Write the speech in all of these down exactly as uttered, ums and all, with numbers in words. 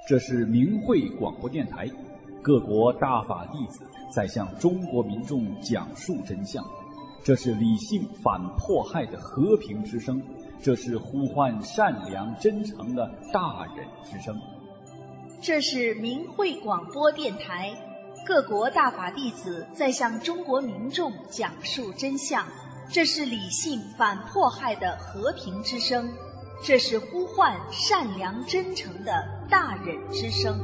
这是明慧广播电台，各国大法弟子在向中国民众讲述真相。这是理性反迫害的和平之声，这是呼唤善良真诚的大人之声。 这是明慧广播电台，各国大法弟子在向中国民众讲述真相。这是理性反迫害的和平之声，这是呼唤善良真诚的大人之声。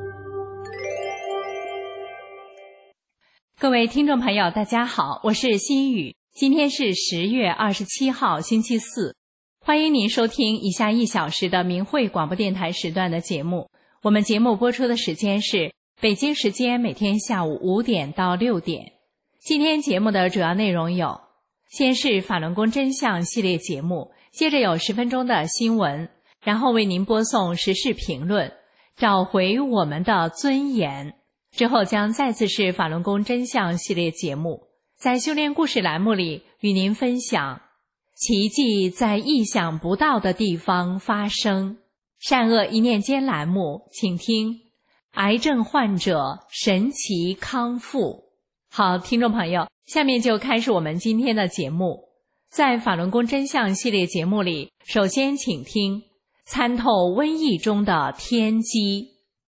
各位听众朋友，大家好，我是心雨。今天是十月二十七号，星期四。欢迎您收听以下一小时的明慧广播电台时段的节目。我们节目播出的时间是北京时间每天下午五点到六点。今天节目的主要内容有：先是法轮功真相系列节目，接着有十分钟的新闻，然后为您播送时事评论，找回我们的尊严。之后将再次是法轮功真相系列节目，在修炼故事栏目里与您分享奇迹在意想不到的地方发生。善恶一念间栏目，请听癌症患者神奇康复。好，听众朋友，下面就开始我们今天的节目。在法轮功真相系列节目里，首先请听参透瘟疫中的天机。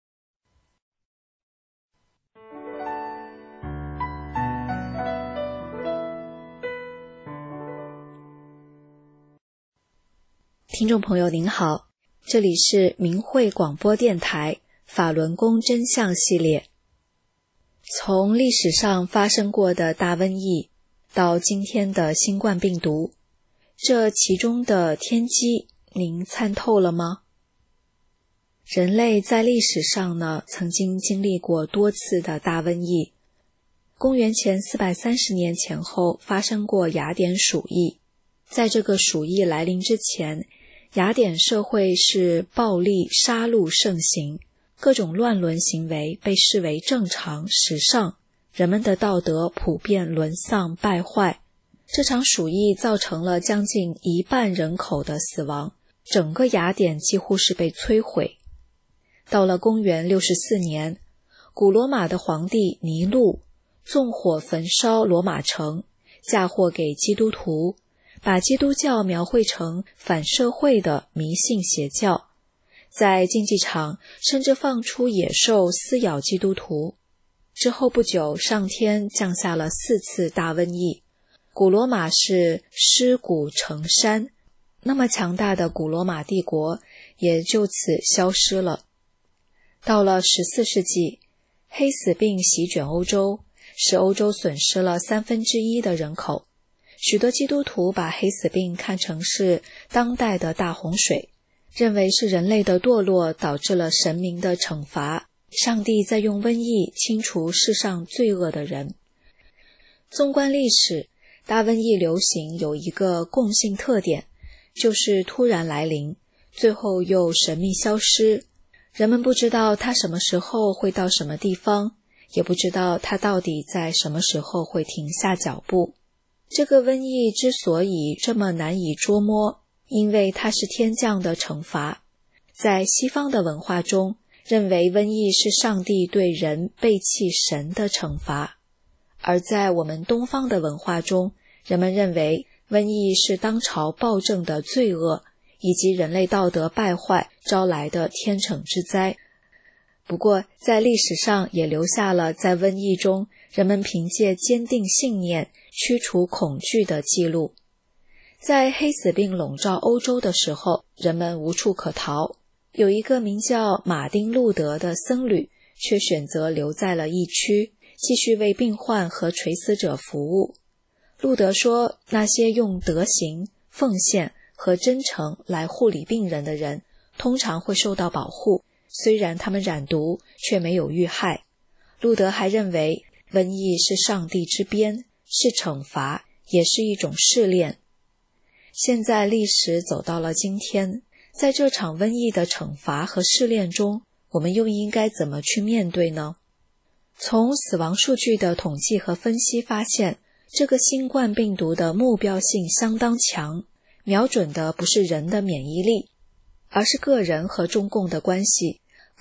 听众朋友您好，这里是明慧广播电台法轮功真相系列。从历史上发生过的大瘟疫到今天的新冠病毒，这其中的天机您参透了吗？人类在历史上呢，曾经经历过多次的大瘟疫。公元前四百三十年前后发生过雅典鼠疫。在这个鼠疫来临之前，雅典社会是暴力杀戮盛行，各种乱伦行为被视为正常时尚，人们的道德普遍沦丧败坏。这场鼠疫造成了将近一半人口的死亡，整个雅典几乎是被摧毁。到了公元六十四年，古罗马的皇帝尼禄纵火焚烧罗马城，嫁祸给基督徒，把基督教描绘成反社会的迷信邪教，在竞技场甚至放出野兽撕咬基督徒。之后不久，上天降下了四次大瘟疫，古罗马是尸骨成山，那么强大的古罗马帝国也就此消失了。到了十四世纪，黑死病席卷欧洲，使欧洲损失了三分之一的人口。许多基督徒把黑死病看成是当代的大洪水，认为是人类的堕落导致了神明的惩罚，上帝在用瘟疫清除世上罪恶的人。纵观历史，大瘟疫流行有一个共性特点，就是突然来临，最后又神秘消失。人们不知道它什么时候会到什么地方，也不知道它到底在什么时候会停下脚步。这个瘟疫之所以这么难以捉摸，因为它是天降的惩罚。在西方的文化中，认为瘟疫是上帝对人背弃神的惩罚，而在我们东方的文化中，人们认为瘟疫是当朝暴政的罪恶，以及人类道德败坏招来的天惩之灾。不过，在历史上也留下了在瘟疫中人们凭借坚定信念驱除恐惧的记录。在黑死病笼罩欧洲的时候，人们无处可逃。有一个名叫马丁·路德的僧侣，却选择留在了疫区，继续为病患和垂死者服务。路德说，那些用德行、奉献和真诚来护理病人的人，通常会受到保护，虽然他们染毒，却没有遇害。路德还认为，瘟疫是上帝之鞭，是惩罚，也是一种试炼。现在历史走到了今天，在这场瘟疫的惩罚和试炼中，我们又应该怎么去面对呢？从死亡数据的统计和分析发现，这个新冠病毒的目标性相当强，瞄准的不是人的免疫力，而是个人和中共的关系。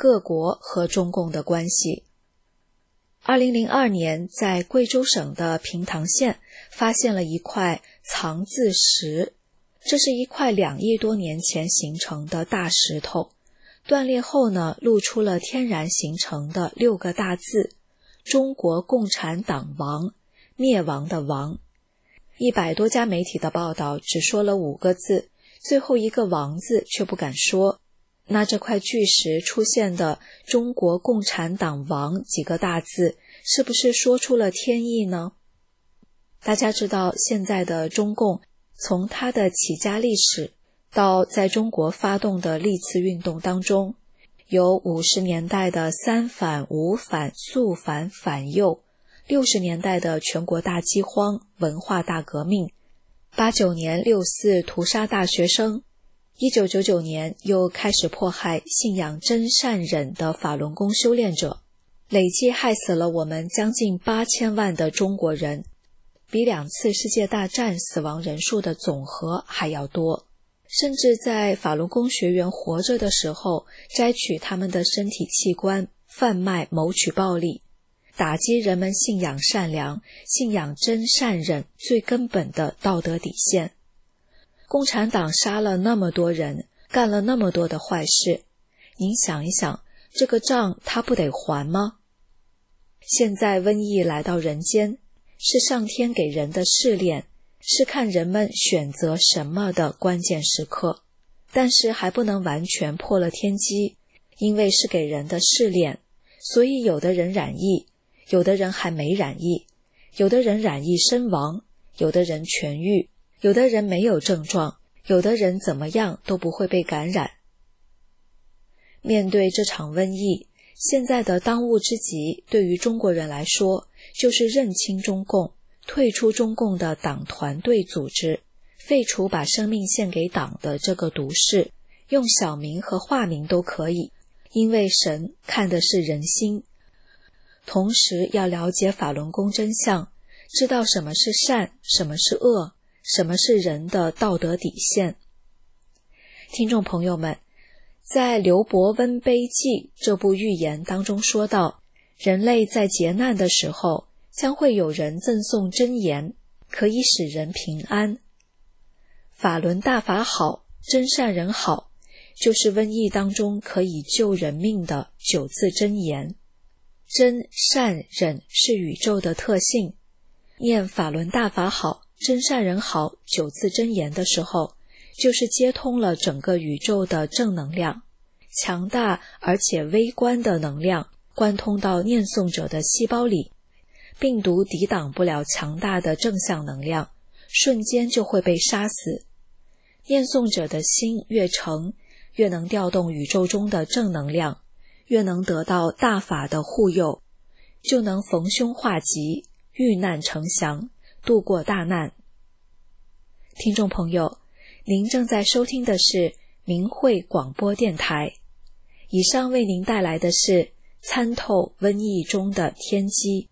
各国和中共的关系。二零零二年，在贵州省的平塘县发现了一块藏字石，这是一块两亿多年前形成的大石头，断裂后呢，露出了天然形成的六个大字：中国共产党亡，灭亡的亡。一百多家媒体的报道只说了五个字，最后一个亡字却不敢说。那这块巨石出现的中国共产党亡几个大字，是不是说出了天意呢？大家知道，现在的中共从它的起家历史到在中国发动的历次运动当中，有五十年代的三反、五反、肃反、反右，六十年代的全国大饥荒、文化大革命，八九年六四屠杀大学生，一九九九年又开始迫害信仰真善忍的法轮功修炼者，累计害死了我们将近八千万的中国人，比两次世界大战死亡人数的总和还要多。甚至在法轮功学员活着的时候，摘取他们的身体器官，贩卖谋取暴利，打击人们信仰善良、信仰真善忍最根本的道德底线。共产党杀了那么多人，干了那么多的坏事，您想一想，这个账他不得还吗？现在瘟疫来到人间，是上天给人的试炼，是看人们选择什么的关键时刻，但是还不能完全破了天机，因为是给人的试炼，所以有的人染疫，有的人还没染疫，有的人染疫身亡，有的人痊愈，有的人没有症状，有的人怎么样都不会被感染。面对这场瘟疫，现在的当务之急对于中国人来说，就是认清中共，退出中共的党团队组织，废除把生命献给党的这个毒誓，用小名和化名都可以，因为神看的是人心。同时要了解法轮功真相，知道什么是善，什么是恶，什么是人的道德底线。听众朋友们，在刘伯温悲记这部寓言当中说到，人类在劫难的时候，将会有人赠送真言，可以使人平安。法轮大法好，真善人好，就是瘟疫当中可以救人命的九字真言。真善忍是宇宙的特性，念法轮大法好，真善人好九字真言的时候，就是接通了整个宇宙的正能量，强大而且微观的能量贯通到念诵者的细胞里，病毒抵挡不了强大的正向能量，瞬间就会被杀死。念诵者的心越诚，越能调动宇宙中的正能量，越能得到大法的护佑，就能逢凶化吉，遇难成祥，度过大难。听众朋友，您正在收听的是明慧广播电台，以上为您带来的是参透瘟疫中的天机。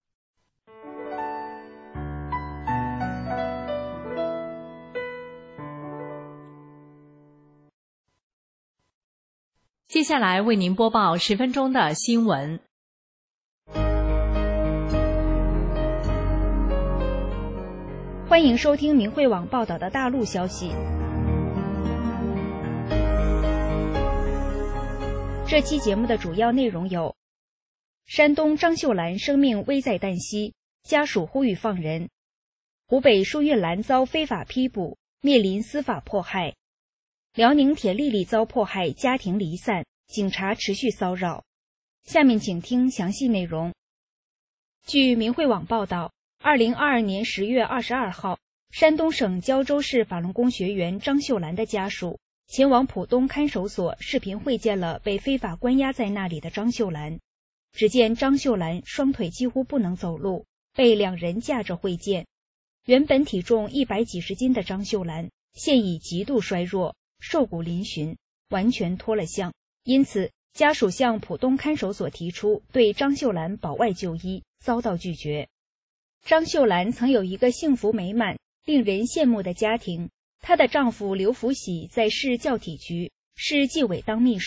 接下来为您播报十分钟的新闻。 欢迎收听明慧网报道的大陆消息。这期节目的主要内容有：山东张秀兰生命危在旦夕，家属呼吁放人；湖北舒运兰遭非法批捕，面临司法迫害；辽宁铁丽丽遭迫害，家庭离散，警察持续骚扰。下面请听详细内容。据明慧网报道，二零二二年十月二十二号，山东省胶州市法轮功学员张秀兰的家属前往浦东看守所视频会见了被非法关押在那里的张秀兰。只见张秀兰双腿几乎不能走路，被两人架着会见。原本体重一百几十斤的张秀兰现已极度衰弱，瘦骨嶙峋，完全脱了相。因此家属向浦东看守所提出对张秀兰保外就医，遭到拒绝。张秀兰曾有一个幸福美满、令人羡慕的家庭，她的丈夫刘福喜在市教体局、市纪委当秘书，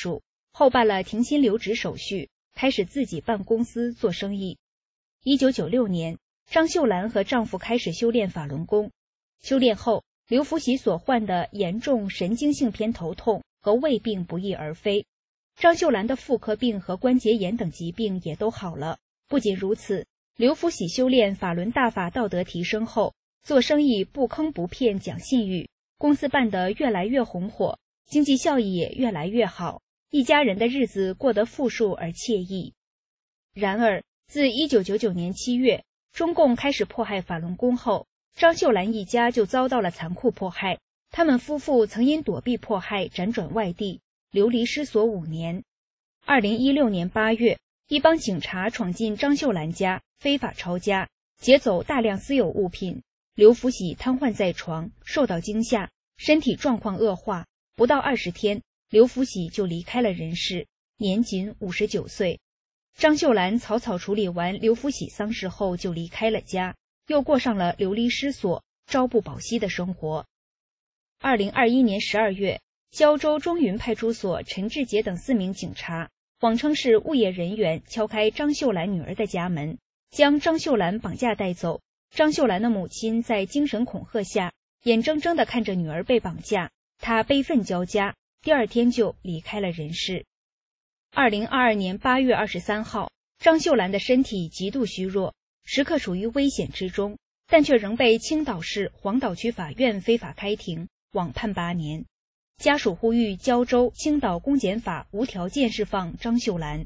后办了停薪留职手续，开始自己办公司做生意。一九九六年，张秀兰和丈夫开始修炼法轮功。修炼后，刘福喜所患的严重神经性偏头痛和胃病不翼而飞，张秀兰的妇科病和关节炎等疾病也都好了。不仅如此，刘福喜修炼法轮大法道德提升后，做生意不坑不骗讲信誉，公司办得越来越红火，经济效益也越来越好，一家人的日子过得富庶而惬意。然而，自一九九九年七月，中共开始迫害法轮功后，张秀兰一家就遭到了残酷迫害。他们夫妇曾因躲避迫害辗转外地，流离失所五年。二零一六年八月，一帮警察闯进张秀兰家，非法抄家，劫走大量私有物品。刘福喜瘫痪在床，受到惊吓，身体状况恶化，不到二十天，刘福喜就离开了人世，年仅五十九岁。张秀兰草草处理完刘福喜丧事后就离开了家，又过上了流离失所、朝不保夕的生活。二零二一年十二月，胶州中云派出所陈志杰等四名警察谎称是物业人员，敲开张秀兰女儿的家门，将张秀兰绑架带走。张秀兰的母亲在精神恐吓下，眼睁睁地看着女儿被绑架，她悲愤交加，第二天就离开了人世。二零二二年八月二十三号，张秀兰的身体极度虚弱，时刻处于危险之中，但却仍被青岛市黄岛区法院非法开庭，网判八年。家属呼吁胶州、青岛公检法无条件释放张秀兰。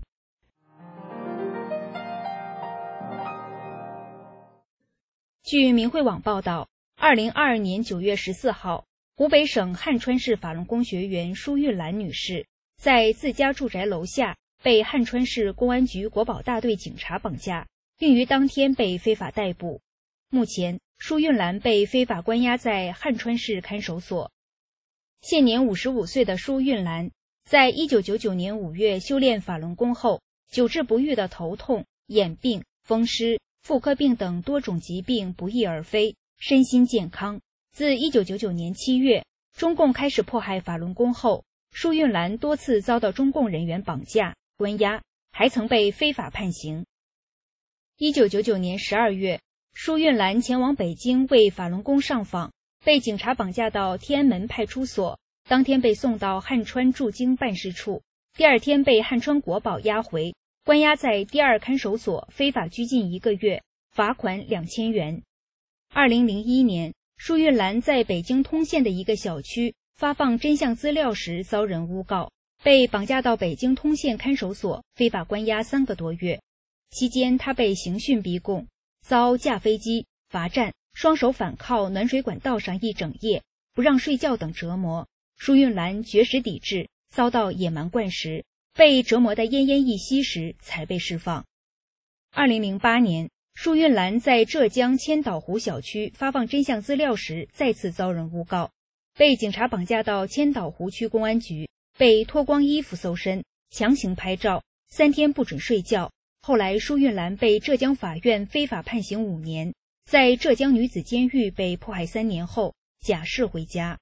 据明慧网报道，二零二二年九月十四号，湖北省汉川市法轮功学员舒玉兰女士在自家住宅楼下被汉川市公安局国保大队警察绑架，并于当天被非法逮捕。目前，舒玉兰被非法关押在汉川市看守所。现年五十五岁的舒玉兰，在一九九九年五月修炼法轮功后，久治不愈的头痛、眼病、风湿、妇科病等多种疾病不翼而飞，身心健康。自一九九九年七月，中共开始迫害法轮功后，舒玉兰多次遭到中共人员绑架、关押，还曾被非法判刑。一九九九年十二月，舒玉兰前往北京为法轮功上访，被警察绑架到天安门派出所，当天被送到汉川驻京办事处，第二天被汉川国保押回，关押在第二看守所，非法拘禁一个月，罚款两千元。二零零一年，舒玉兰在北京通县的一个小区发放真相资料时遭人诬告，被绑架到北京通县看守所，非法关押三个多月。期间，她被刑讯逼供，遭架飞机、罚站、双手反铐暖水管道上一整夜，不让睡觉等折磨。舒玉兰绝食抵制，遭到野蛮灌食，被折磨得奄奄一息时才被释放。二零零八年，舒玉兰在浙江千岛湖小区发放真相资料时再次遭人诬告，被警察绑架到千岛湖区公安局，被脱光衣服搜身，强行拍照，三天不准睡觉。后来舒玉兰被浙江法院非法判刑五年，在浙江女子监狱被迫害三年后假释回家。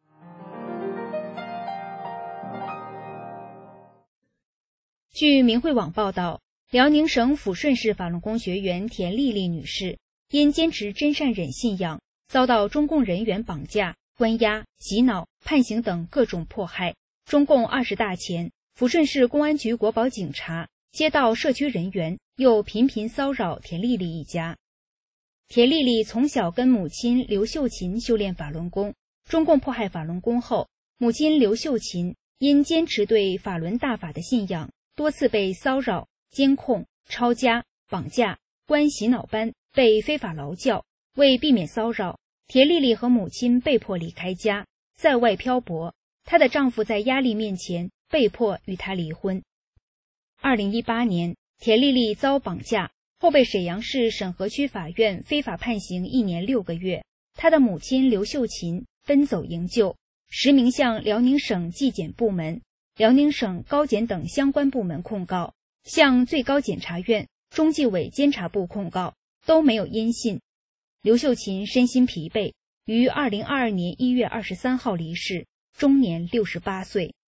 据明慧网报道，辽宁省抚顺市法轮功学员田丽丽女士因坚持真善忍信仰，遭到中共人员绑架、关押、洗脑、判刑等各种迫害。中共二十大前，抚顺市公安局国保警察接到社区人员又频频骚扰田丽丽一家。田丽丽从小跟母亲刘秀琴修炼法轮功，中共迫害法轮功后，母亲刘秀琴因坚持对法轮大法的信仰，多次被骚扰、监控、抄家、绑架、关洗脑班，被非法劳教。为避免骚扰，田丽丽和母亲被迫离开家，在外漂泊。她的丈夫在压力面前被迫与她离婚。二零一八年，田丽丽遭绑架后被沈阳市沈河区法院非法判刑一年六个月。她的母亲刘秀琴奔走营救，实名向辽宁省纪检部门、辽宁省高检等相关部门控告，向最高检察院、中纪委监察部控告，都没有音信。刘秀琴身心疲惫，于二零二二年一月二十三号离世，终年六十八岁。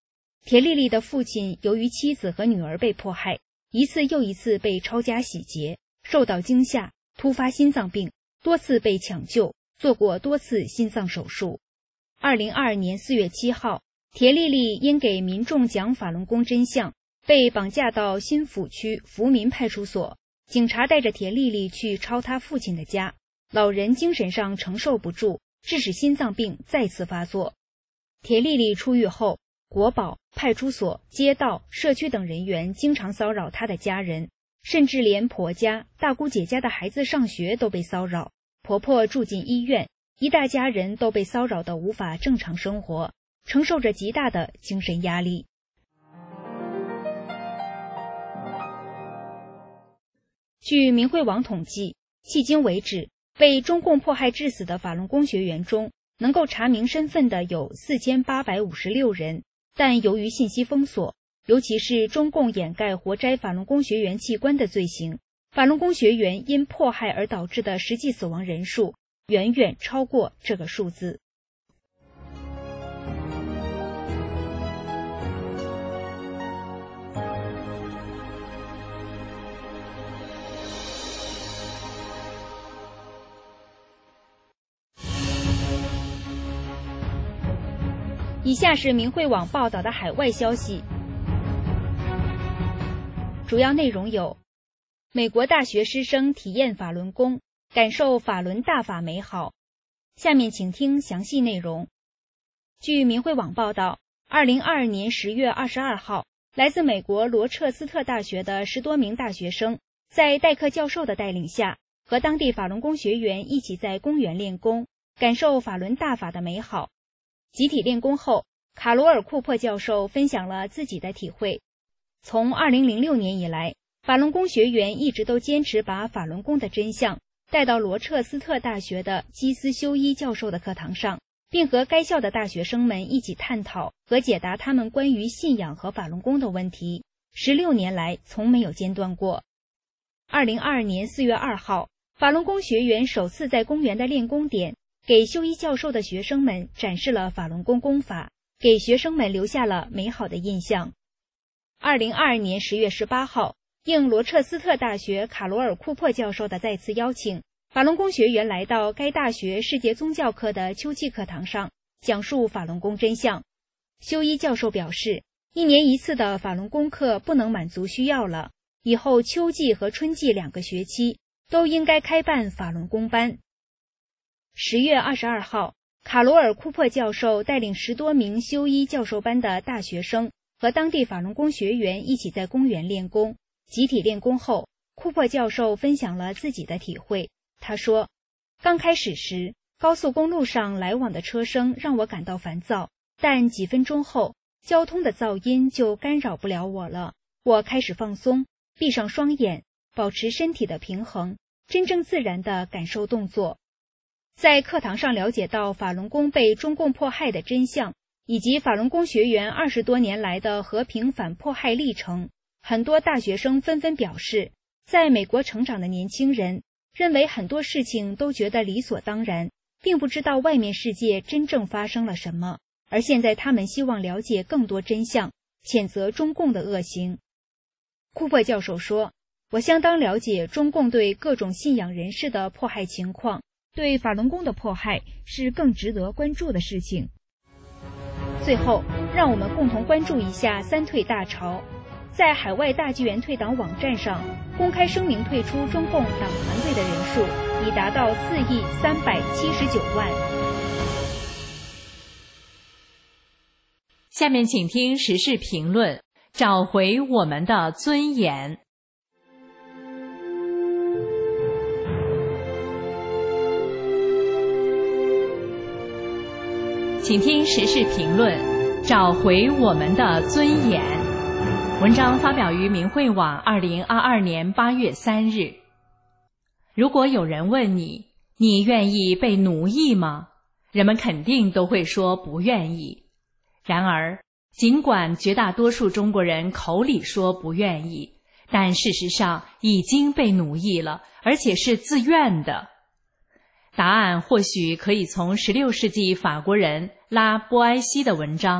铁莉莉的父亲由于妻子和女儿被迫害，一次又一次被抄家洗劫，受到惊吓，突发心脏病，多次被抢救，做过多次心脏手术。二零二二年四月七号，铁莉莉因给民众讲法轮功真相，被绑架到新抚区福民派出所。警察带着铁莉莉去抄她父亲的家，老人精神上承受不住，致使心脏病再次发作。铁莉莉出狱后，国保、派出所、街道、社区等人员经常骚扰她的家人，甚至连婆家、大姑姐家的孩子上学都被骚扰，婆婆住进医院，一大家人都被骚扰得无法正常生活，承受着极大的精神压力。据明慧网统计，迄今为止，被中共迫害致死的法轮功学员中，能够查明身份的有四千八百五十六人，但由于信息封锁，尤其是中共掩盖活摘法轮功学员器官的罪行，法轮功学员因迫害而导致的实际死亡人数远远超过这个数字。以下是明慧网报道的海外消息，主要内容有：美国大学师生体验法轮功，感受法轮大法美好。下面请听详细内容。据明慧网报道，二零二二年十月二十二号，来自美国罗彻斯特大学的十多名大学生，在代课教授的带领下，和当地法轮功学员一起在公园练功，感受法轮大法的美好。集体练功后，卡罗尔·库珀教授分享了自己的体会。从二零零六年以来，法轮功学员一直都坚持把法轮功的真相带到罗彻斯特大学的基斯修一教授的课堂上，并和该校的大学生们一起探讨和解答他们关于信仰和法轮功的问题，十六年来从没有间断过。二零二二年四月二号，法轮功学员首次在公园的练功点给修一教授的学生们展示了法轮功功法，给学生们留下了美好的印象。二零二二年十月十八号，应罗彻斯特大学卡罗尔·库珀教授的再次邀请，法轮功学员来到该大学世界宗教课的秋季课堂上，讲述法轮功真相。修一教授表示，一年一次的法轮功课不能满足需要了，以后秋季和春季两个学期都应该开办法轮功班。十月二十二号，卡罗尔·库珀教授带领十多名修一教授班的大学生和当地法轮功学员一起在公园练功。集体练功后，库珀教授分享了自己的体会。他说，刚开始时，高速公路上来往的车声让我感到烦躁，但几分钟后，交通的噪音就干扰不了我了。我开始放松，闭上双眼，保持身体的平衡，真正自然地感受动作。在课堂上了解到法轮功被中共迫害的真相，以及法轮功学员二十多年来的和平反迫害历程，很多大学生纷纷表示，在美国成长的年轻人认为很多事情都觉得理所当然，并不知道外面世界真正发生了什么，而现在他们希望了解更多真相，谴责中共的恶行。库珀教授说，我相当了解中共对各种信仰人士的迫害情况，对法轮功的迫害是更值得关注的事情。最后，让我们共同关注一下三退大潮。在海外大纪元退党网站上，公开声明退出中共党团队的人数已达到四亿三百七十九万。 下面请听时事评论，找回我们的尊严。请听时事评论，找回我们的尊严。文章发表于明慧网二零二二年八月三日。如果有人问你，你愿意被奴役吗？人们肯定都会说不愿意。然而，尽管绝大多数中国人口里说不愿意，但事实上已经被奴役了，而且是自愿的。答案或许可以从十六世纪法国人拉波埃西的文章《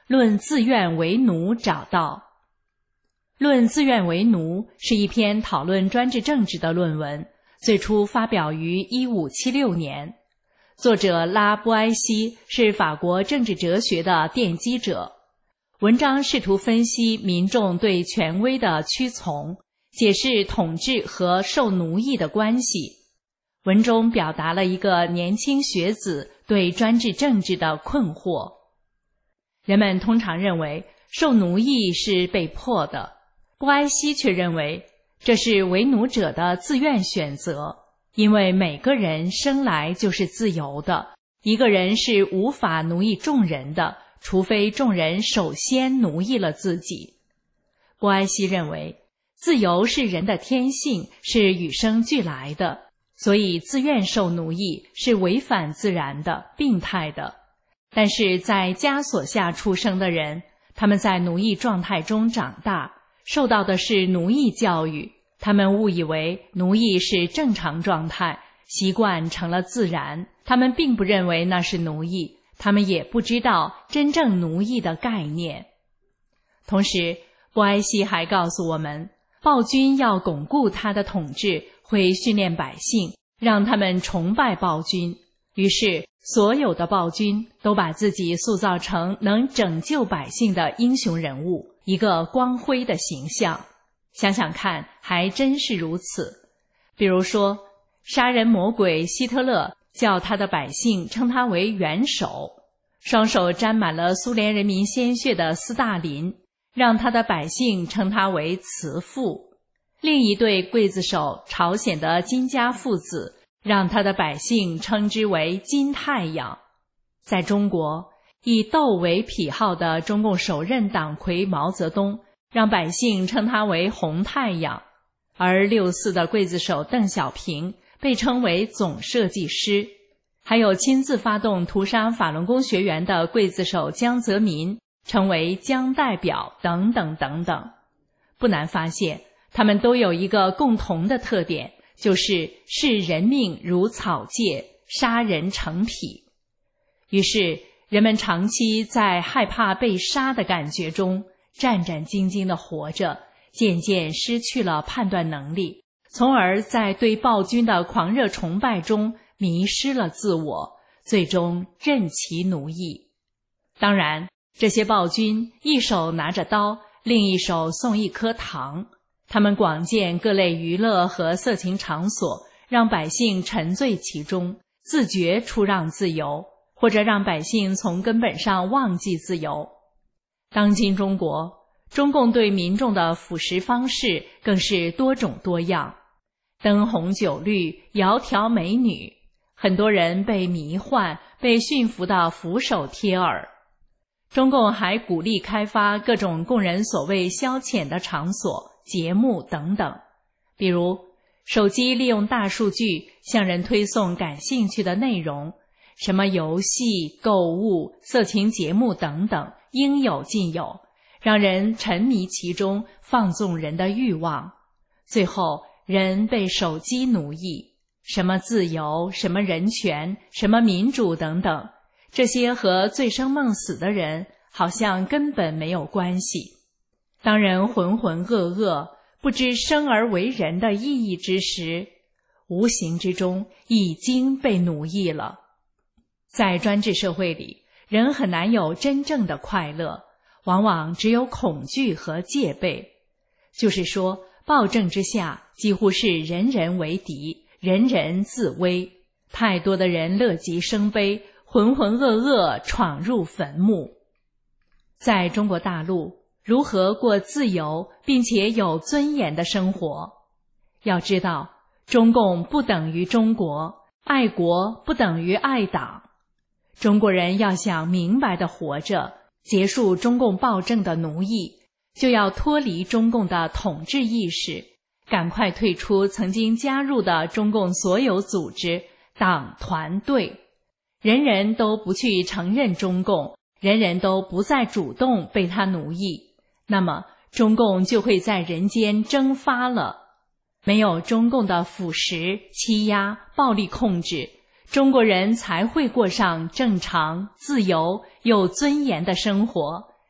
论自愿为奴找到。论自愿为奴是一篇讨论专制政治的论文，最初发表于一五七六年。作者拉布埃西是法国政治哲学的奠基者。文章试图分析民众对权威的屈从，解释统治和受奴役的关系。文中表达了一个年轻学子对专制政治的困惑。人们通常认为受奴役是被迫的，布埃西却认为这是为奴者的自愿选择，因为每个人生来就是自由的，一个人是无法奴役众人的，除非众人首先奴役了自己。布埃西认为，自由是人的天性，是与生俱来的，所以自愿受奴役是违反自然的、病态的。但是在枷锁下出生的人，他们在奴役状态中长大，受到的是奴役教育，他们误以为奴役是正常状态，习惯成了自然，他们并不认为那是奴役，他们也不知道真正奴役的概念。同时，布埃西还告诉我们，暴君要巩固他的统治，会训练百姓，让他们崇拜暴君。于是，所有的暴君都把自己塑造成能拯救百姓的英雄人物，一个光辉的形象。想想看，还真是如此。比如说，杀人魔鬼希特勒叫他的百姓称他为元首，双手沾满了苏联人民鲜血的斯大林让他的百姓称他为慈父。另一对刽子手朝鲜的金家父子让他的百姓称之为金太阳。在中国，以斗为癖好的中共首任党魁毛泽东让百姓称他为红太阳，而六四的刽子手邓小平被称为总设计师，还有亲自发动屠杀法轮功学员的刽子手江泽民成为江代表等等等等。不难发现，他们都有一个共同的特点，就是视人命如草芥，杀人成癖。于是人们长期在害怕被杀的感觉中战战兢兢地活着，渐渐失去了判断能力，从而在对暴君的狂热崇拜中迷失了自我，最终任其奴役。当然，这些暴君一手拿着刀，另一手送一颗糖，他们广建各类娱乐和色情场所，让百姓沉醉其中，自觉出让自由，或者让百姓从根本上忘记自由。当今中国，中共对民众的腐蚀方式更是多种多样，灯红酒绿，窈窕美女，很多人被迷幻，被驯服到俯首帖耳。中共还鼓励开发各种供人所谓消遣的场所、节目等等，比如手机利用大数据向人推送感兴趣的内容，什么游戏、购物、色情节目等等，应有尽有，让人沉迷其中，放纵人的欲望。最后，人被手机奴役，什么自由、什么人权、什么民主等等，这些和醉生梦死的人好像根本没有关系。当人浑浑噩噩，不知生而为人的意义之时，无形之中已经被奴役了。在专制社会里，人很难有真正的快乐，往往只有恐惧和戒备。就是说，暴政之下几乎是人人为敌，人人自危，太多的人乐极生悲，浑浑噩噩闯入坟墓。在中国大陆，如何过自由并且有尊严的生活？要知道，中共不等于中国，爱国不等于爱党。中国人要想明白地活着，结束中共暴政的奴役，就要脱离中共的统治意识，赶快退出曾经加入的中共所有组织、党团队。人人都不去承认中共，人人都不再主动被他奴役，那么中共就会在人间蒸发了。没有中共的腐蚀、欺压、暴力控制，中国人才会过上正常、自由、有尊严的生活，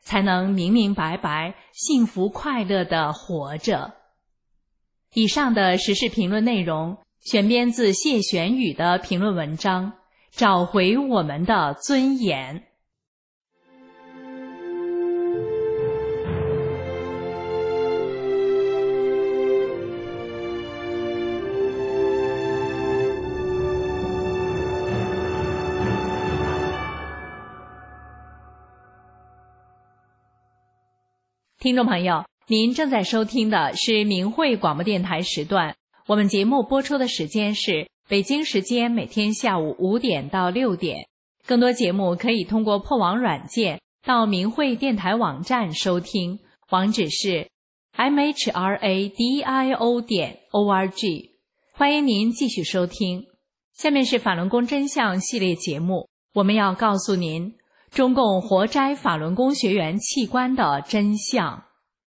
才能明明白白、幸福快乐地活着。以上的时事评论内容选编自谢玄宇的评论文章《找回我们的尊严》。听众朋友，您正在收听的是明慧广播电台时段，我们节目播出的时间是北京时间每天下午五点到六点。更多节目可以通过破网软件到明慧电台网站收听，网址是 m h r a d i o 点 o r g。欢迎您继续收听。下面是法轮功真相系列节目，我们要告诉您中共活摘法轮功学员器官的真相。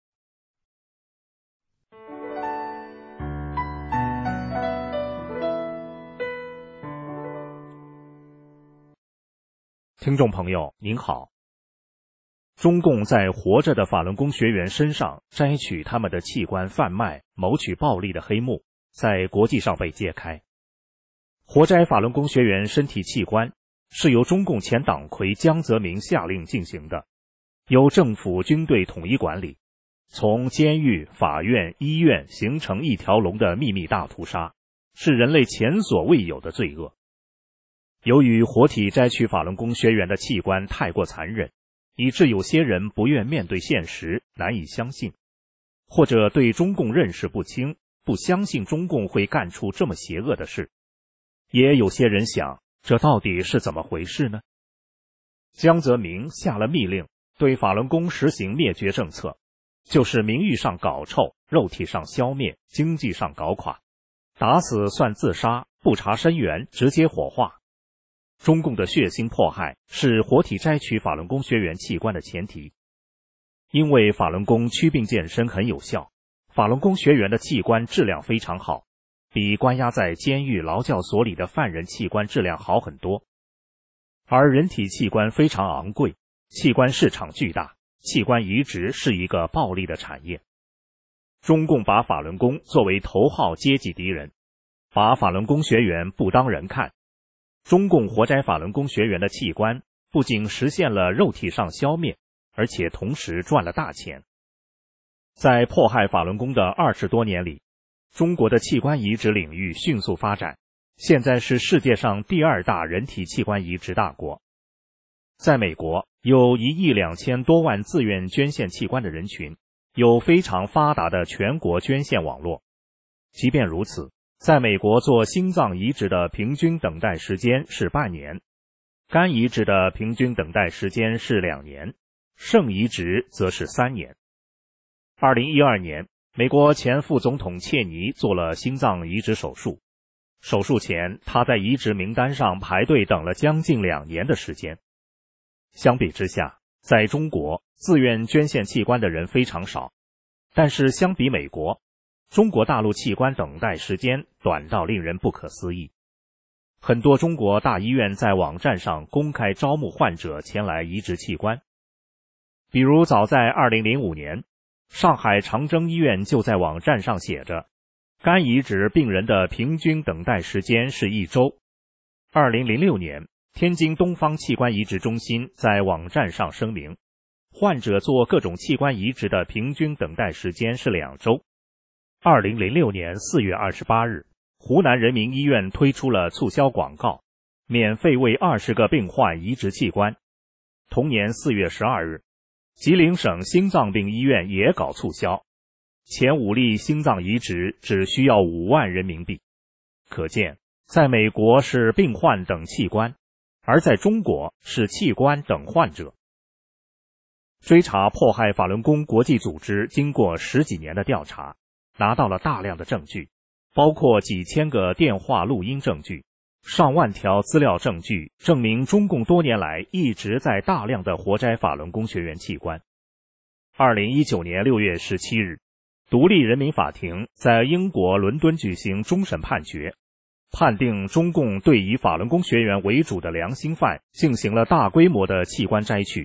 听众朋友您好，中共在活着的法轮功学员身上摘取他们的器官贩卖、谋取暴利的黑幕在国际上被揭开。活摘法轮功学员身体器官是由中共前党魁江泽民下令进行的，由政府军队统一管理，从监狱、法院、医院形成一条龙的秘密大屠杀，是人类前所未有的罪恶。由于活体摘取法轮功学员的器官太过残忍，以致有些人不愿面对现实，难以相信，或者对中共认识不清，不相信中共会干出这么邪恶的事。也有些人想，这到底是怎么回事呢？江泽民下了密令，对法轮功实行灭绝政策，就是名誉上搞臭，肉体上消灭，经济上搞垮，打死算自杀，不查身源，直接火化。中共的血腥迫害是活体摘取法轮功学员器官的前提。因为法轮功祛病健身很有效，法轮功学员的器官质量非常好，比关押在监狱劳教所里的犯人器官质量好很多。而人体器官非常昂贵，器官市场巨大，器官移植是一个暴利的产业。中共把法轮功作为头号阶级敌人，把法轮功学员不当人看。中共活摘法轮功学员的器官不仅实现了肉体上消灭，而且同时赚了大钱。在迫害法轮功的二十多年里，中国的器官移植领域迅速发展，现在是世界上第二大人体器官移植大国。在美国，有一亿两千多万自愿捐献器官的人群，有非常发达的全国捐献网络。即便如此，在美国做心脏移植的平均等待时间是半年，肝移植的平均等待时间是两年，肾移植则是三年。二零一二年，美国前副总统切尼做了心脏移植手术，手术前他在移植名单上排队等了将近两年的时间。相比之下，在中国自愿捐献器官的人非常少，但是相比美国，中国大陆器官等待时间短到令人不可思议。很多中国大医院在网站上公开招募患者前来移植器官。比如早在二零零五年，上海长征医院就在网站上写着，肝移植病人的平均等待时间是一周。二零零六年，天津东方器官移植中心在网站上声明，患者做各种器官移植的平均等待时间是两周。二零零六年四月二十八日，湖南人民医院推出了促销广告，免费为二十个病患移植器官。同年四月十二日，吉林省心脏病医院也搞促销，前五例心脏移植只需要五万人民币。可见，在美国是病患等器官，而在中国是器官等患者。追查迫害法轮功国际组织经过十几年的调查，拿到了大量的证据，包括几千个电话录音证据，上万条资料证据，证明中共多年来一直在大量的活摘法轮功学员器官。二零一九年六月十七日，独立人民法庭在英国伦敦举行终审判决，判定中共对以法轮功学员为主的良心犯进行了大规模的器官摘取，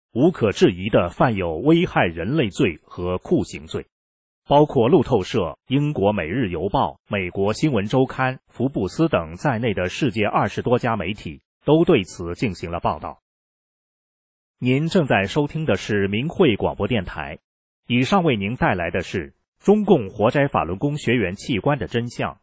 无可置疑地犯有危害人类罪和酷刑罪，包括路透社、英国《每日邮报》、美国《新闻周刊》、福布斯等在内的世界二十多家媒体都对此进行了报道。您正在收听的是明慧广播电台，以上为您带来的是中共活摘法轮功学员器官的真相。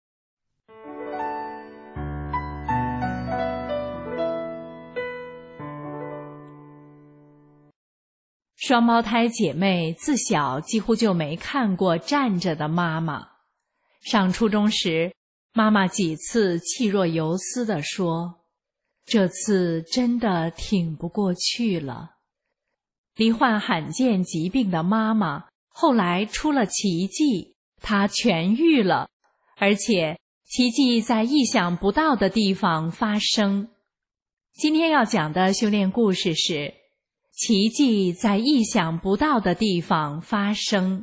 双胞胎姐妹自小几乎就没看过站着的妈妈。上初中时，妈妈几次气若游丝地说：“这次真的挺不过去了。”罹患罕见疾病的妈妈后来出了奇迹，她痊愈了，而且奇迹在意想不到的地方发生。今天要讲的修炼故事是奇迹在意想不到的地方发生。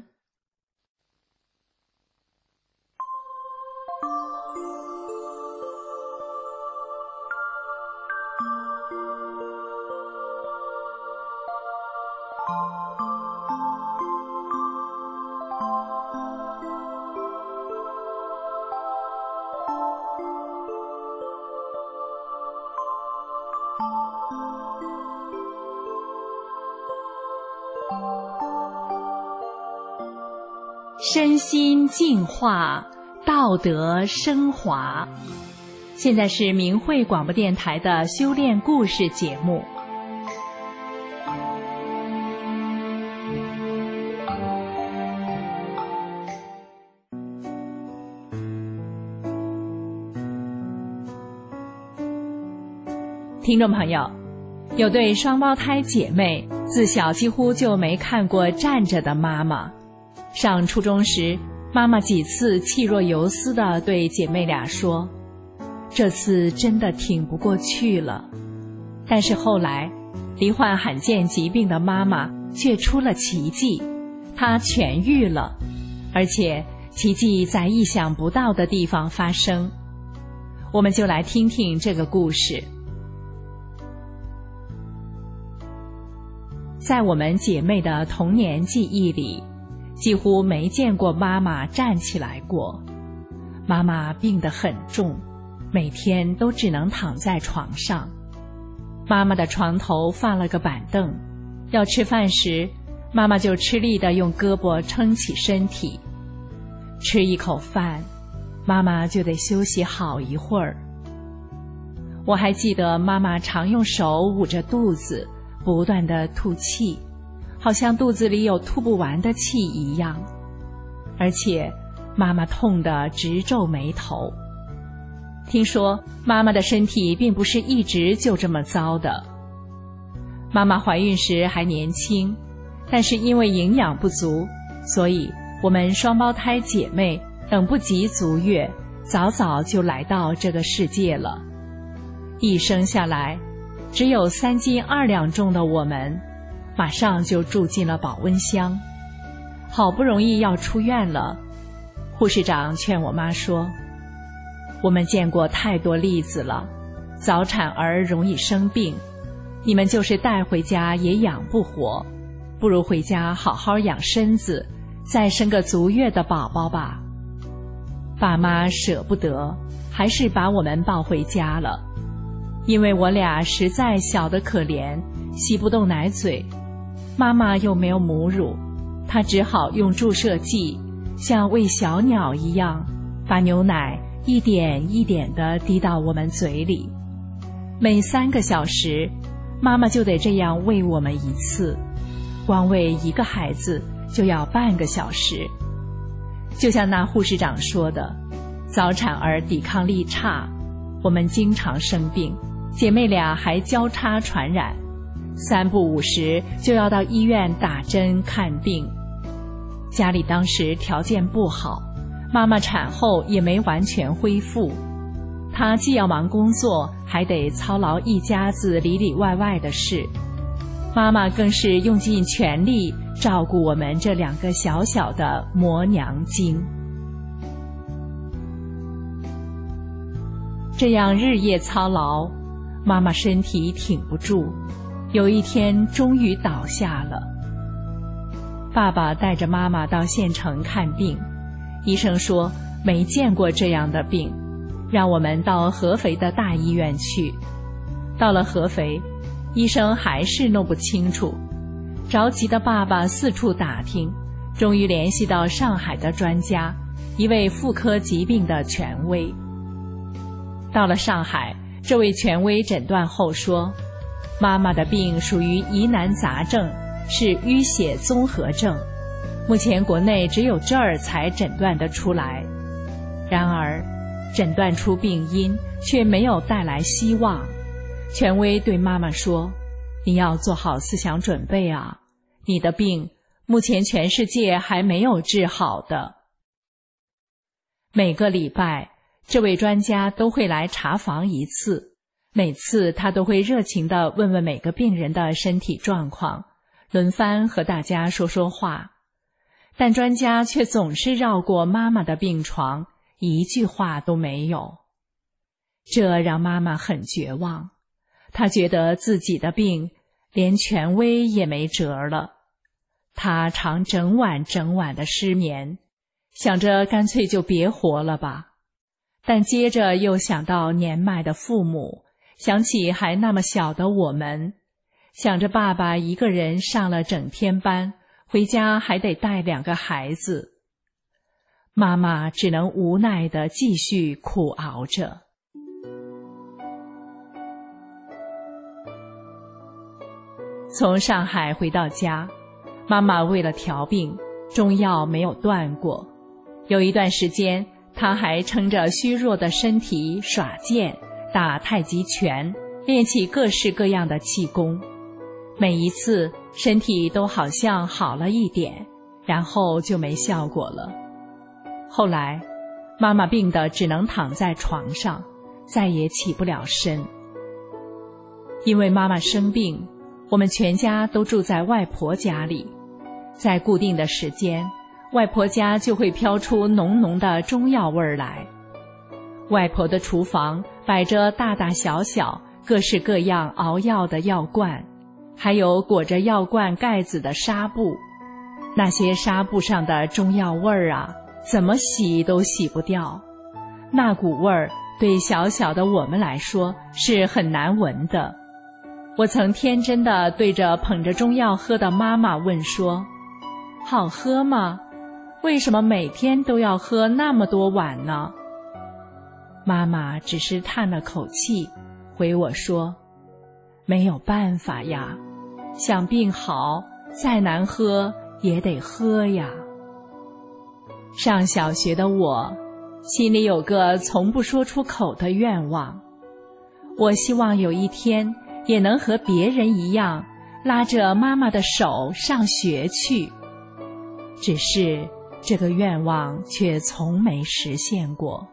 身心净化，道德升华。现在是明慧广播电台的修炼故事节目。听众朋友，有对双胞胎姐妹自小几乎就没看过站着的妈妈。上初中时，妈妈几次气若游丝地对姐妹俩说：“这次真的挺不过去了。”但是后来，罹患罕见疾病的妈妈却出了奇迹，她痊愈了，而且奇迹在意想不到的地方发生。我们就来听听这个故事。在我们姐妹的童年记忆里，几乎没见过妈妈站起来过。妈妈病得很重，每天都只能躺在床上。妈妈的床头放了个板凳，要吃饭时，妈妈就吃力地用胳膊撑起身体。吃一口饭，妈妈就得休息好一会儿。我还记得妈妈常用手捂着肚子，不断地吐气，好像肚子里有吐不完的气一样，而且妈妈痛得直皱眉头。听说妈妈的身体并不是一直就这么糟的。妈妈怀孕时还年轻，但是因为营养不足，所以我们双胞胎姐妹等不及足月，早早就来到这个世界了。一生下来，只有三斤二两重的我们，马上就住进了保温箱。好不容易要出院了，护士长劝我妈说：“我们见过太多例子了，早产儿容易生病，你们就是带回家也养不活，不如回家好好养身子，再生个足月的宝宝吧。”爸妈舍不得，还是把我们抱回家了。因为我俩实在小得可怜，吸不动奶嘴，妈妈又没有母乳，她只好用注射剂，像喂小鸟一样，把牛奶一点一点地滴到我们嘴里。每三个小时，妈妈就得这样喂我们一次，光喂一个孩子就要半个小时。就像那护士长说的，早产儿抵抗力差，我们经常生病，姐妹俩还交叉传染，三不五时就要到医院打针看病。家里当时条件不好，妈妈产后也没完全恢复，她既要忙工作，还得操劳一家子里里外外的事。妈妈更是用尽全力照顾我们这两个小小的磨娘精。这样日夜操劳，妈妈身体挺不住， 有一天终于倒下了。爸爸带着妈妈到县城看病，医生说没见过这样的病，让我们到合肥的大医院去。到了合肥，医生还是弄不清楚，着急的爸爸四处打听，终于联系到上海的专家，一位妇科疾病的权威。到了上海，这位权威诊断后说，妈妈的病属于疑难杂症，是淤血综合症，目前国内只有这儿才诊断得出来。然而诊断出病因却没有带来希望，权威对妈妈说，你要做好思想准备啊，你的病目前全世界还没有治好的。每个礼拜这位专家都会来查房一次，每次他都会热情地问问每个病人的身体状况，轮番和大家说说话，但专家却总是绕过妈妈的病床，一句话都没有。这让妈妈很绝望，她觉得自己的病连权威也没辙了。她常整晚整晚的失眠，想着干脆就别活了吧，但接着又想到年迈的父母，想起还那么小的我们，想着爸爸一个人上了整天班，回家还得带两个孩子，妈妈只能无奈地继续苦熬着。从上海回到家，妈妈为了调病，中药没有断过。有一段时间，她还撑着虚弱的身体耍剑、打太极拳，练起各式各样的气功。每一次身体都好像好了一点，然后就没效果了。后来妈妈病得只能躺在床上，再也起不了身。因为妈妈生病，我们全家都住在外婆家里，在固定的时间，外婆家就会飘出浓浓的中药味儿来。外婆的厨房摆着大大小小各式各样熬药的药罐，还有裹着药罐盖子的纱布。那些纱布上的中药味儿啊，怎么洗都洗不掉。那股味儿对小小的我们来说是很难闻的。我曾天真地对着捧着中药喝的妈妈问说，好喝吗？为什么每天都要喝那么多碗呢？妈妈只是叹了口气，回我说，没有办法呀，想病好，再难喝也得喝呀。上小学的我，心里有个从不说出口的愿望，我希望有一天也能和别人一样，拉着妈妈的手上学去。只是这个愿望却从没实现过。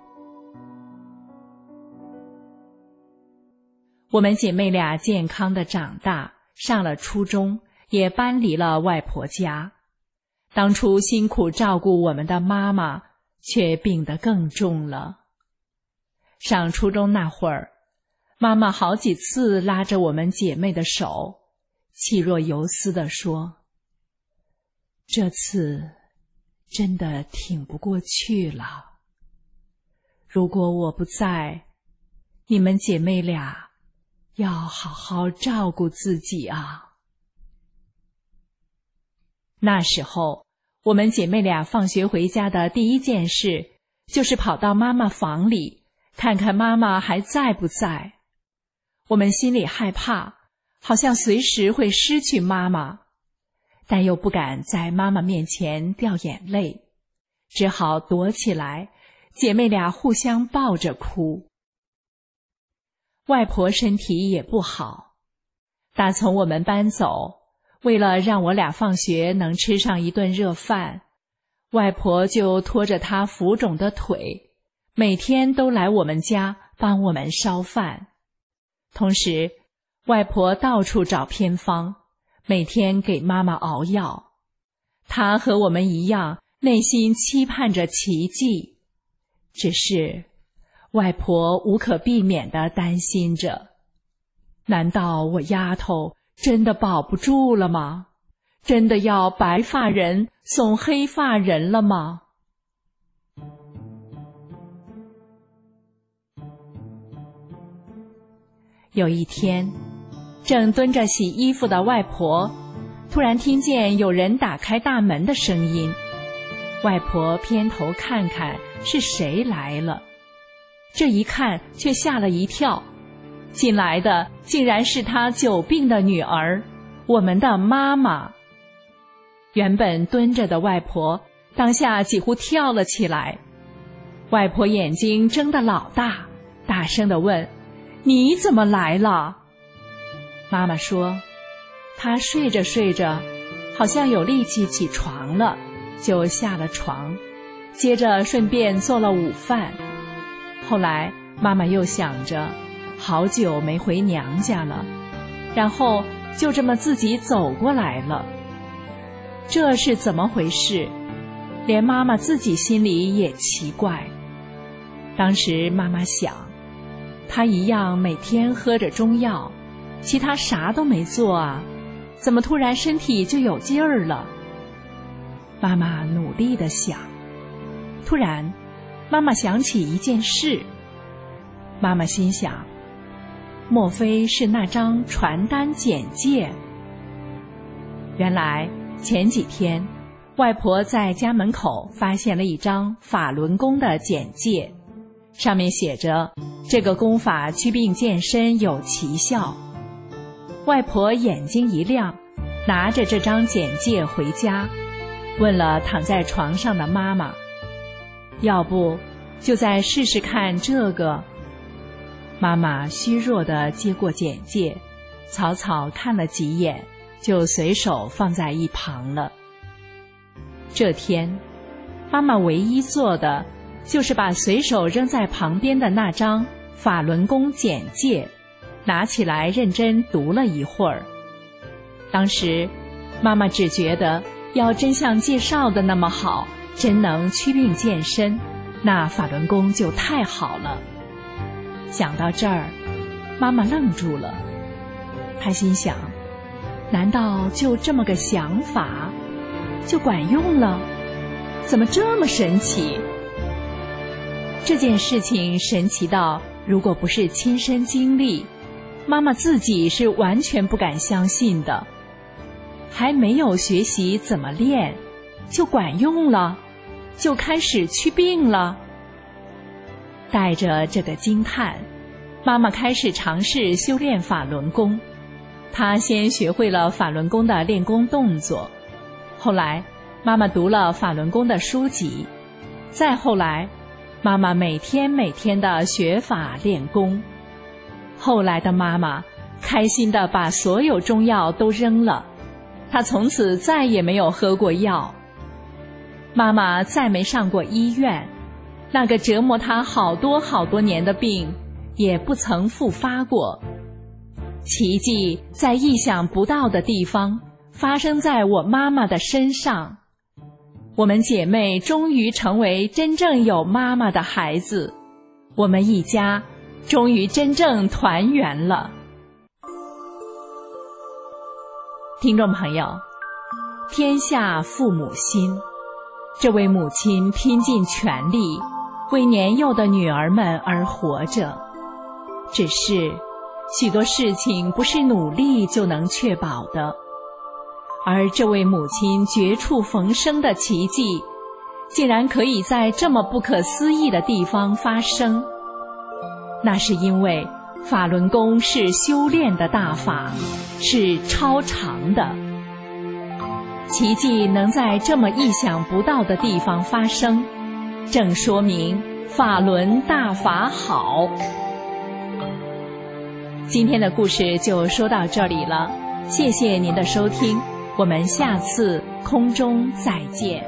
我们姐妹俩健康的长大，上了初中，也搬离了外婆家。当初辛苦照顾我们的妈妈，却病得更重了。上初中那会儿，妈妈好几次拉着我们姐妹的手，气若游丝地说，这次真的挺不过去了。如果我不在，你们姐妹俩要好好照顾自己啊。那时候，我们姐妹俩放学回家的第一件事，就是跑到妈妈房里，看看妈妈还在不在。我们心里害怕，好像随时会失去妈妈，但又不敢在妈妈面前掉眼泪，只好躲起来，姐妹俩互相抱着哭。外婆身体也不好，打从我们搬走，为了让我俩放学能吃上一顿热饭，外婆就拖着她浮肿的腿，每天都来我们家帮我们烧饭。同时，外婆到处找偏方，每天给妈妈熬药。她和我们一样，内心期盼着奇迹，只是外婆无可避免地担心着，难道我丫头真的保不住了吗？真的要白发人送黑发人了吗？有一天，正蹲着洗衣服的外婆突然听见有人打开大门的声音。外婆偏头看看是谁来了，这一看却吓了一跳，进来的竟然是她久病的女儿，我们的妈妈。原本蹲着的外婆当下几乎跳了起来，外婆眼睛睁得老大，大声地问：你怎么来了？妈妈说，她睡着睡着好像有力气起床了，就下了床，接着顺便做了午饭。后来妈妈又想着好久没回娘家了，然后就这么自己走过来了。这是怎么回事？连妈妈自己心里也奇怪。当时妈妈想，她一样每天喝着中药，其他啥都没做啊，怎么突然身体就有劲儿了？妈妈努力地想，突然妈妈想起一件事。妈妈心想，莫非是那张传单简介？原来前几天外婆在家门口发现了一张法轮功的简介，上面写着这个功法祛病健身有奇效。外婆眼睛一亮，拿着这张简介回家，问了躺在床上的妈妈，要不就再试试看这个。妈妈虚弱地接过简介，草草看了几眼，就随手放在一旁了。这天，妈妈唯一做的就是把随手扔在旁边的那张法轮功简介拿起来认真读了一会儿。当时妈妈只觉得要真像介绍的那么好，真能祛病健身，那法轮功就太好了。想到这儿，妈妈愣住了。她心想，难道就这么个想法就管用了？怎么这么神奇？这件事情神奇到，如果不是亲身经历，妈妈自己是完全不敢相信的。还没有学习怎么练，就管用了，就开始祛病了。带着这个惊叹，妈妈开始尝试修炼法轮功。她先学会了法轮功的练功动作，后来妈妈读了法轮功的书籍，再后来妈妈每天每天的学法练功。后来的妈妈开心地把所有中药都扔了，她从此再也没有喝过药。妈妈再没上过医院，那个折磨她好多好多年的病也不曾复发过。奇迹在意想不到的地方发生在我妈妈的身上。我们姐妹终于成为真正有妈妈的孩子，我们一家终于真正团圆了。听众朋友，天下父母心，这位母亲拼尽全力为年幼的女儿们而活着，只是许多事情不是努力就能确保的，而这位母亲绝处逢生的奇迹竟然可以在这么不可思议的地方发生。那是因为法轮功是修炼的大法，是超常的。奇迹能在这么意想不到的地方发生，正说明法轮大法好。今天的故事就说到这里了，谢谢您的收听，我们下次空中再见。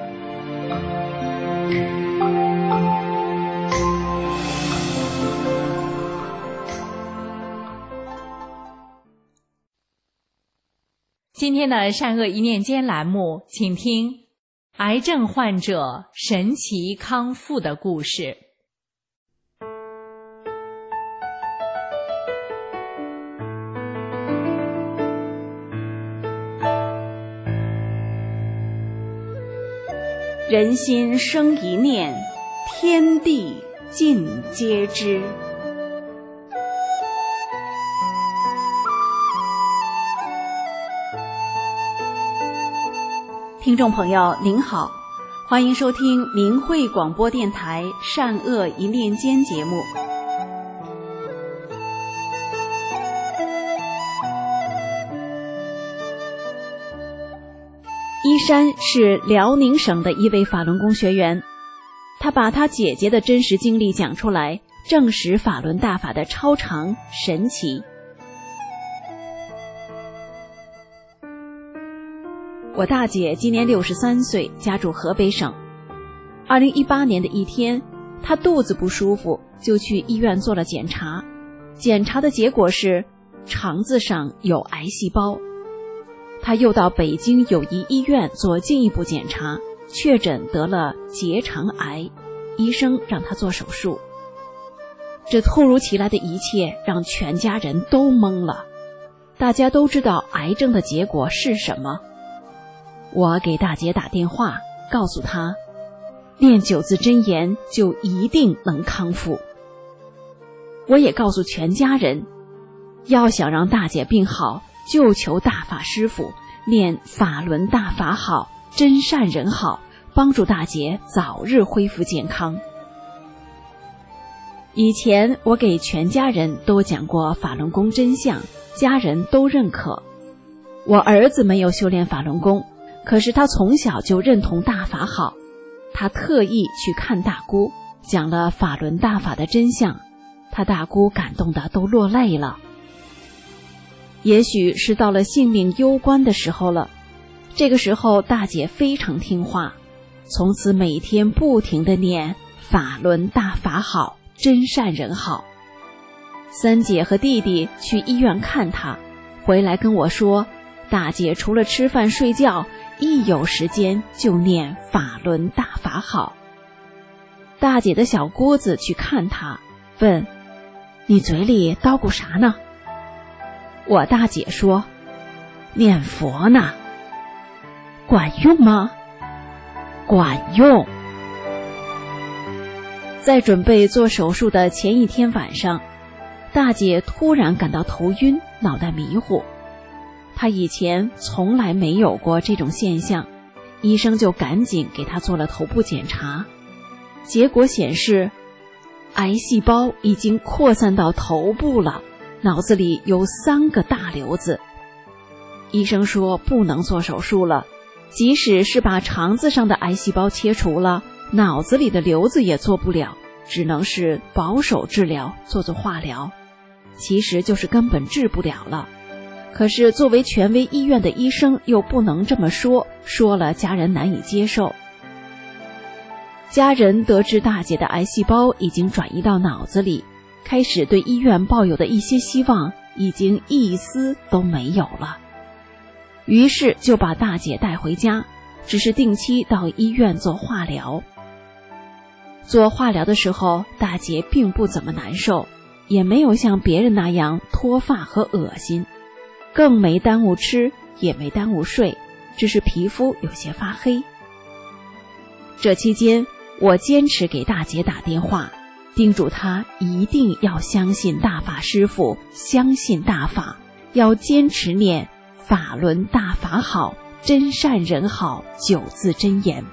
今天的善恶一念间栏目，请听癌症患者神奇康复的故事。 人心生一念，天地尽皆知。 听众朋友您好，欢迎收听明慧广播电台善恶一念间节目。依山是辽宁省的一位法轮功学员，他把他姐姐的真实经历讲出来，证实法轮大法的超常神奇。我大姐今年六十三岁，家住河北省。二零一八年的一天，她肚子不舒服，就去医院做了检查。检查的结果是肠子上有癌细胞。她又到北京友谊医院做进一步检查，确诊得了结肠癌，医生让她做手术。这突如其来的一切让全家人都懵了，大家都知道癌症的结果是什么。我给大姐打电话，告诉她，念九字真言就一定能康复。我也告诉全家人，要想让大姐病好，就求大法师父念法轮大法好，真善人好，帮助大姐早日恢复健康。以前我给全家人都讲过法轮功真相，家人都认可。我儿子没有修炼法轮功，可是他从小就认同大法好，他特意去看大姑，讲了法轮大法的真相，他大姑感动得都落泪了。也许是到了性命攸关的时候了，这个时候大姐非常听话，从此每天不停地念法轮大法好，真善人好。三姐和弟弟去医院看她，回来跟我说，大姐除了吃饭睡觉，一有时间就念法轮大法好。大姐的小姑子去看她，问，你嘴里叨咕啥呢？我大姐说，念佛呢。管用吗？管用。在准备做手术的前一天晚上，大姐突然感到头晕，脑袋迷糊。她以前从来没有过这种现象，医生就赶紧给她做了头部检查，结果显示癌细胞已经扩散到头部了，脑子里有三个大瘤子。医生说不能做手术了，即使是把肠子上的癌细胞切除了，脑子里的瘤子也做不了，只能是保守治疗，做做化疗，其实就是根本治不了了。可是作为权威医院的医生又不能这么说，说了家人难以接受。家人得知大姐的癌细胞已经转移到脑子里，开始对医院抱有的一些希望已经一丝都没有了，于是就把大姐带回家，只是定期到医院做化疗。做化疗的时候，大姐并不怎么难受，也没有像别人那样脱发和恶心，更没耽误吃，也没耽误睡，只是皮肤有些发黑。这期间，我坚持给大姐打电话，叮嘱她一定要相信大法师父，相信大法，要坚持念法轮大法好，真善人好九字真言。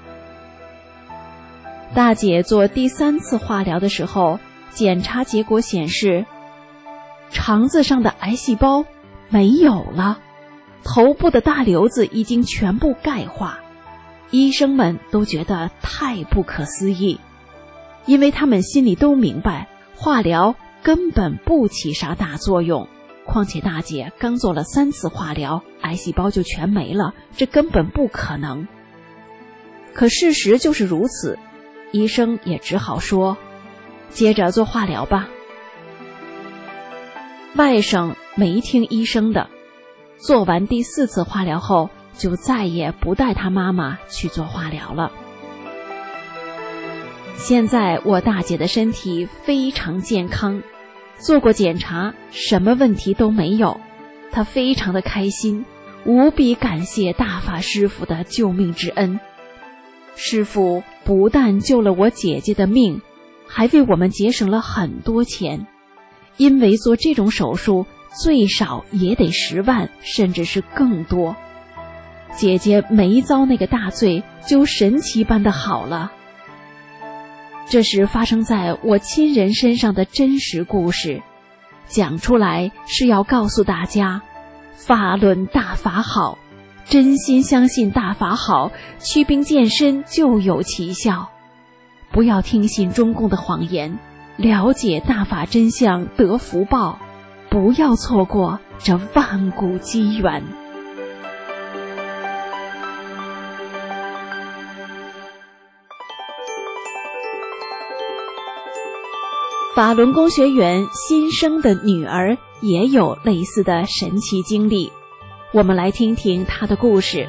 大姐做第三次化疗的时候，检查结果显示，肠子上的癌细胞没有了，头部的大瘤子已经全部钙化。医生们都觉得太不可思议，因为他们心里都明白，化疗根本不起啥大作用，况且大姐刚做了三次化疗，癌细胞就全没了，这根本不可能。可事实就是如此，医生也只好说，接着做化疗吧。外甥没听医生的，做完第四次化疗后，就再也不带他妈妈去做化疗了。现在我大姐的身体非常健康，做过检查，什么问题都没有，她非常的开心，无比感谢大法师父的救命之恩。 师父不但救了我姐姐的命，还为我们节省了很多钱，因为做这种手术最少也得十万，甚至是更多。姐姐没遭那个大罪，就神奇般的好了。这是发生在我亲人身上的真实故事，讲出来是要告诉大家，法轮大法好，真心相信大法好，祛病健身就有奇效。不要听信中共的谎言，了解大法真相得福报，不要错过这万古机缘。法轮功学员新生的女儿也有类似的神奇经历，我们来听听她的故事。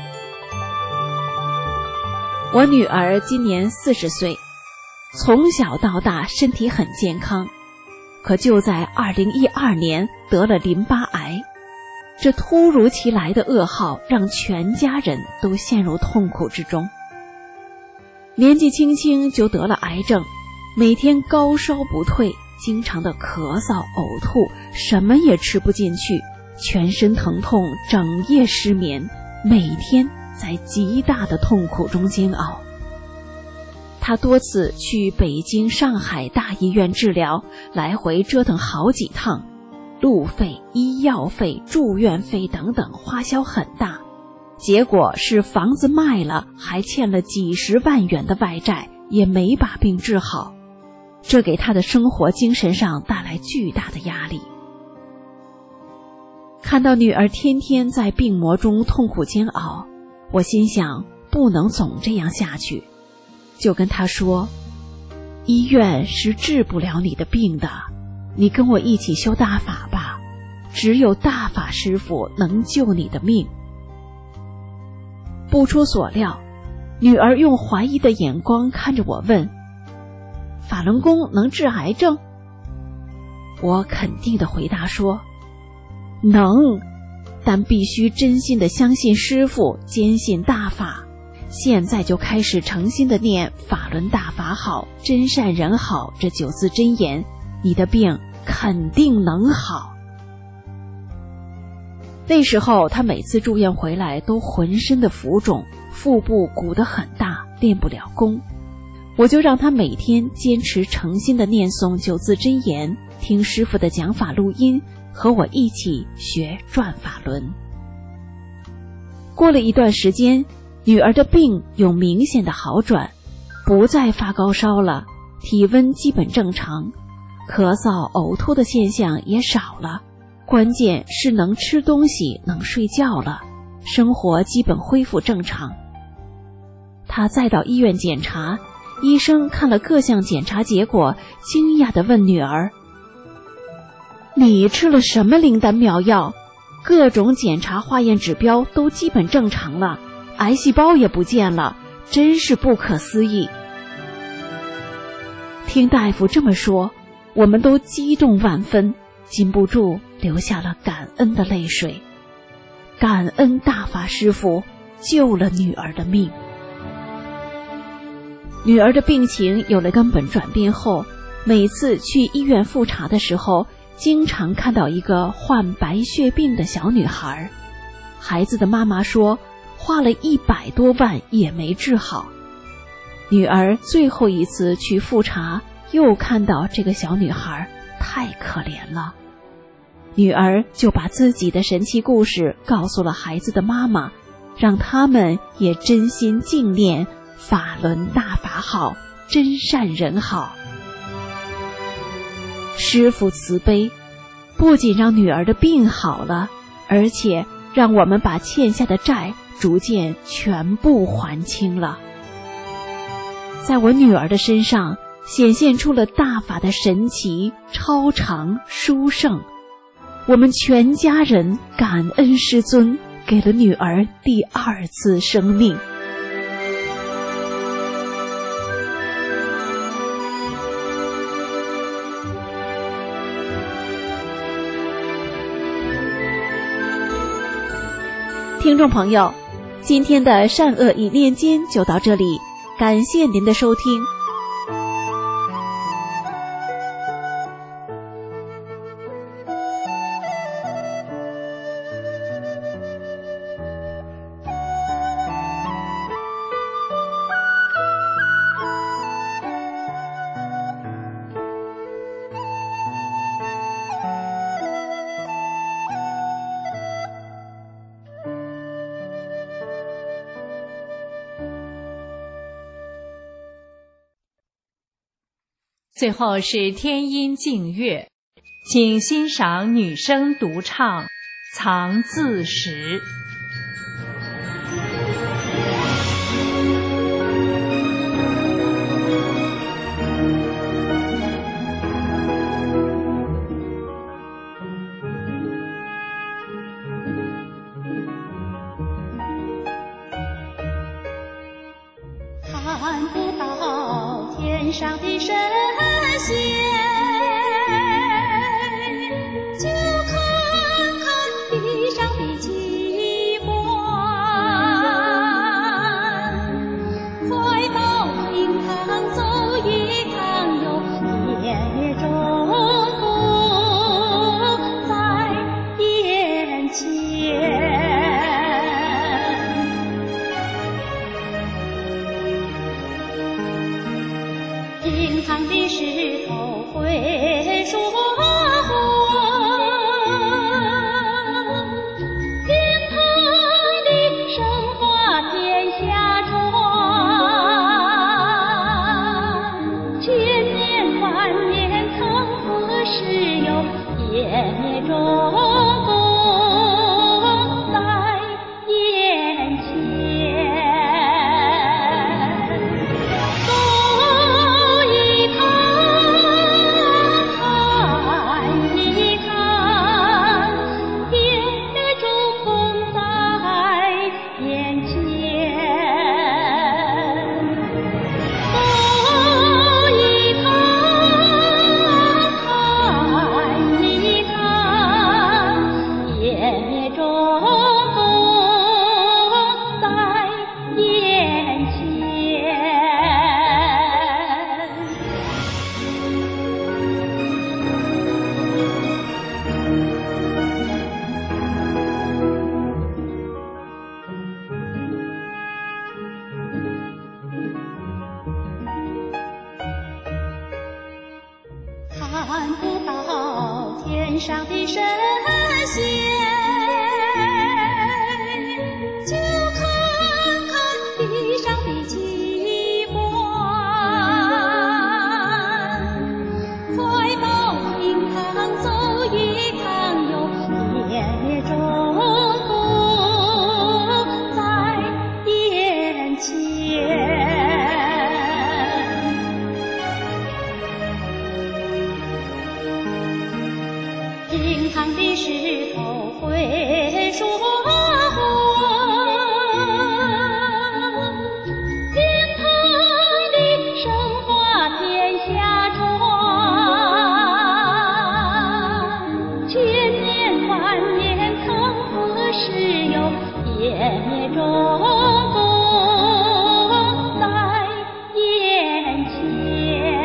我女儿今年四十岁，从小到大身体很健康，可就在二零一二年得了淋巴癌。这突如其来的噩耗让全家人都陷入痛苦之中。年纪轻轻就得了癌症，每天高烧不退，经常的咳嗽呕吐，什么也吃不进去，全身疼痛，整夜失眠，每天在极大的痛苦中煎熬。他多次去北京、上海大医院治疗，来回折腾好几趟，路费、医药费、住院费等等花销很大，结果是房子卖了，还欠了几十万元的外债，也没把病治好。这给他的生活精神上带来巨大的压力。看到女儿天天在病魔中痛苦煎熬，我心想不能总这样下去，就跟她说，医院是治不了你的病的，你跟我一起修大法吧，只有大法师父能救你的命。不出所料，女儿用怀疑的眼光看着我问，法轮功能治癌症？我肯定地回答说，能，但必须真心地相信师父，坚信大法。现在就开始诚心地念法轮大法好，真善人好这九字真言，你的病肯定能好。那时候他每次住院回来都浑身的浮肿，腹部鼓得很大，练不了功。我就让他每天坚持诚心的念诵九字真言，听师父的讲法录音，和我一起学转法轮。过了一段时间，女儿的病有明显的好转，不再发高烧了，体温基本正常，咳嗽呕吐的现象也少了，关键是能吃东西，能睡觉了，生活基本恢复正常。她再到医院检查，医生看了各项检查结果，惊讶地问女儿，你吃了什么灵丹妙药？各种检查化验指标都基本正常了，癌细胞也不见了，真是不可思议。听大夫这么说，我们都激动万分，禁不住流下了感恩的泪水。感恩大法师父救了女儿的命。女儿的病情有了根本转变后，每次去医院复查的时候，经常看到一个患白血病的小女孩。孩子的妈妈说，花了一百多万也没治好。女儿最后一次去复查，又看到这个小女孩，太可怜了。女儿就把自己的神奇故事告诉了孩子的妈妈，让他们也真心敬念法轮大法好，真善人好。师父慈悲，不仅让女儿的病好了，而且让我们把欠下的债逐渐全部还清了。在我女儿的身上显现出了大法的神奇、超常、殊胜。我们全家人感恩师尊，给了女儿第二次生命。听众朋友， 今天的善恶已念经就到这里，感谢您的收听。 最后是天音净乐，请欣赏女声独唱《藏字石》。 看不到天上的神仙，就看看地上的机关。快到厅堂走一趟哟，夜中不在眼前。厅堂的石头会说话，厅堂的神话天下传，千年万年曾何时有，夜中不在眼前。看不到天上的神仙，就看看地上的机关。快到厅堂走一趟哟，夜中不在眼前。厅堂的石头会说话，厅堂的神话天下传，千年万年曾何时有，夜中不在眼前。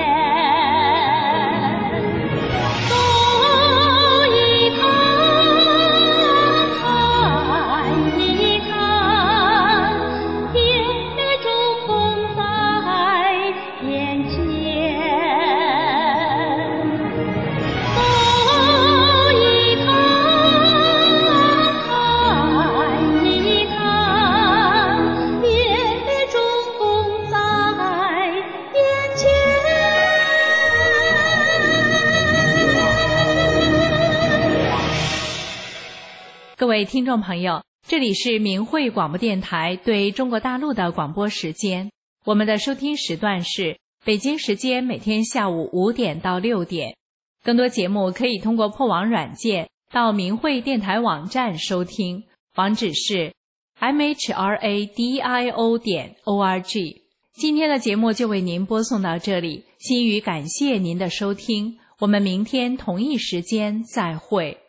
各位听众朋友，这里是明慧广播电台对中国大陆的广播时间。我们的收听时段是北京时间每天下午五点到六点。更多节目可以通过破网软件到明慧电台网站收听，网址是 m h r a d i o 点 o r g。今天的节目就为您播送到这里，心语感谢您的收听，我们明天同一时间再会。